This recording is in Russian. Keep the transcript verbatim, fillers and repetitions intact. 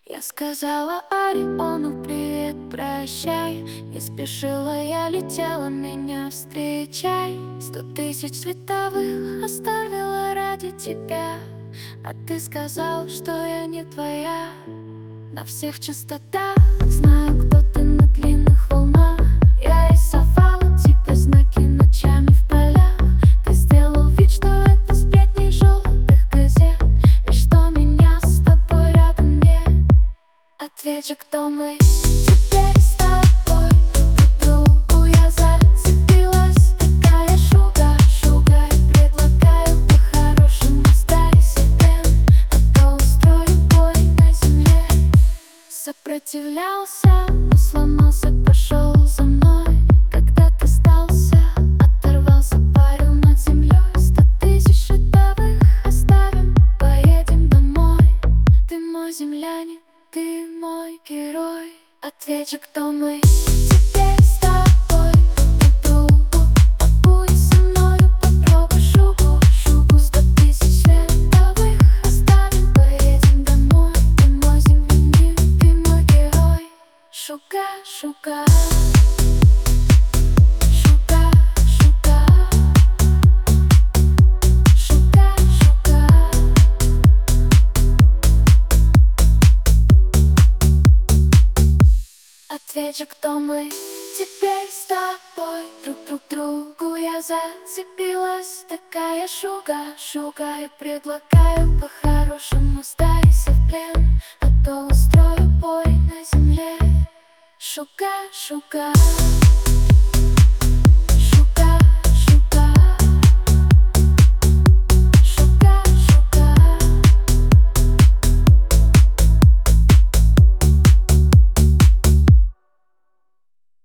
Я сказала Ориону привет, прощай. Не спешила, я летела, меня встречай. Сто тысяч световых оставила ради тебя, а ты сказал, что я не твоя. На всех частотах знаю, кто ты на длинных волнах. Я рисовала тебе знаки ночами в полях. Ты сделал вид, что это сплетни желтых газет, и что меня с тобой рядом нет. Ответь же, кто мы теперь с тобой? Друг к другу я зацепилась, такая шуга, шуга. И предлагаю по-хорошему сдай себе, а то устрою бой на земле. Сопротивлялся, но сломался, пошел за мной. Когда ты сдался, оторвался, парил над землей. Сто тысяч световых оставим, поедем домой. Ты мой землянин, ты мой герой. Ответь же, кто мы теперь с тобой? Друг к другу побудь со мною, попробуй шугу, шугу. Сто тысяч световых оставим, поедем домой. Ты мой землянин, ты мой герой. Шуга, шуга. Шуга, шуга. Шуга, шуга. Ответь же, кто мы теперь с тобой? Друг друг другу я зацепилась, такая шуга, шуга. И предлагаю по-хорошему сдайся в плен, а то устрою бой на земле. Шуга, шуга.